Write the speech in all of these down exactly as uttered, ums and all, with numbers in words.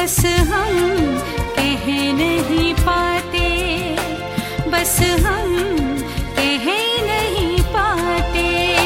बस हम कह नहीं पाते, बस हम कह नहीं पाते।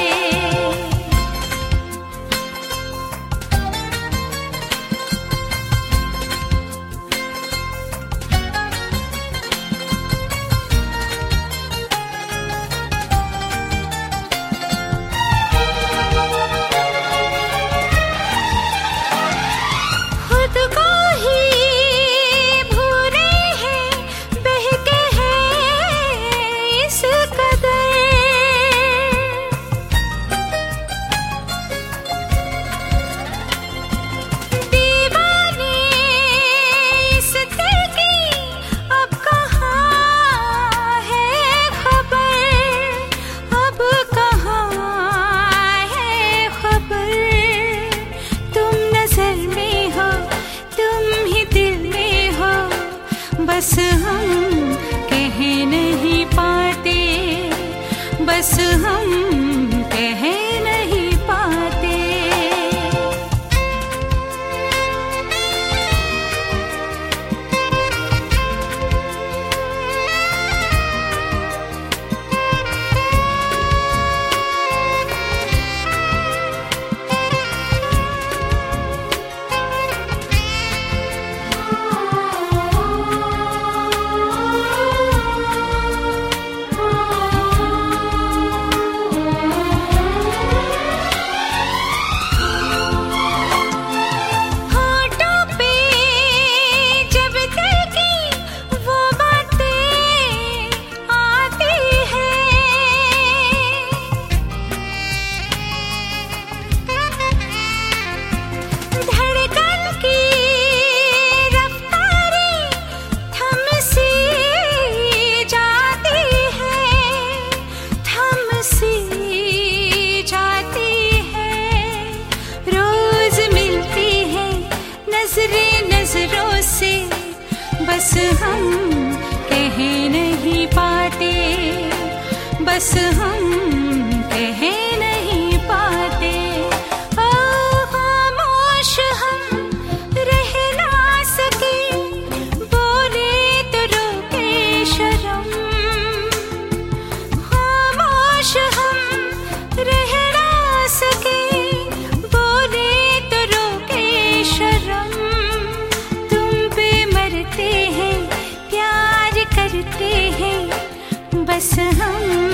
बस हम कह नहीं पाते, बस हम कह नहीं पाते। नजरों से बस हम कह नहीं पाते, बस हम कह नहीं पाते। ओ खामोश हम रह ना सके, बोले तो रोके शर्म। खामोश हम रह ना सके, बोले तो रोके शर्म। करते हैं, बस हम